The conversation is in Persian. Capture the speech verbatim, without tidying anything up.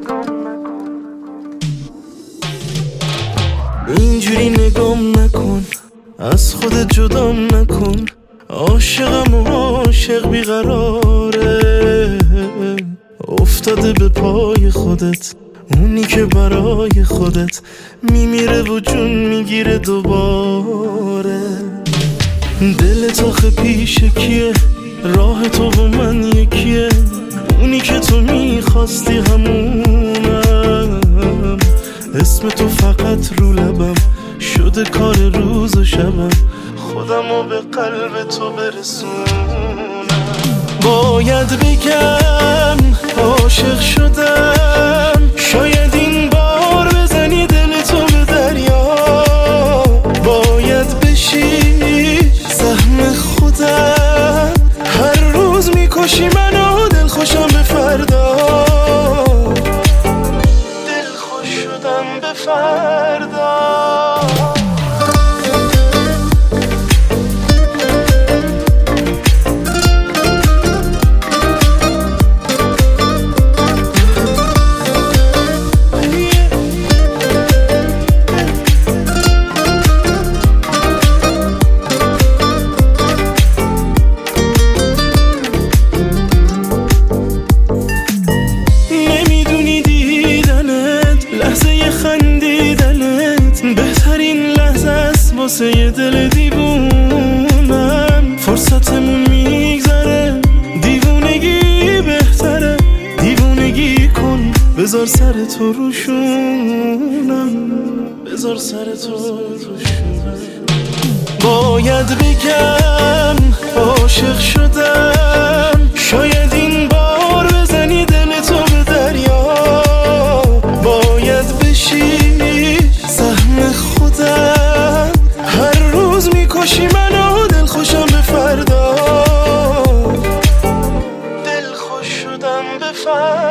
اینجوری نگام نکن، از خودت جدام نکن. عاشقم و عاشق بیقراره، افتاده به پای خودت، اونی که برای خودت میمیره و جون میگیره دوباره. دلت آخه پیش کیه؟ راه تو و من یکیه، اونی که تو میخواستی همونم. اسم تو فقط رو لبم شده کار روز و شبم، خودمو به قلب تو برسونم. باید بگم عاشق شدم، شاید این بار بزنی دل تو به دریا. باید بشی سهم خودم، هر روز میکشی منو دل خوشم به فردا. دل خوش شدم به فردا. بهترین لحظه است واسه دل دیوونم، فرصتمون میگذره، دیوونگی بهتره. دیوونگی کن بذار سر تو روشونم، بذار سر تو روشونم. باید بگم عاشق شدم، شاید این بار بزنی دل تو به دریا. باید بشی سهم خودم، هر روز میکشی منو دل خوشم به فردا. دل خوش شدم به فردا.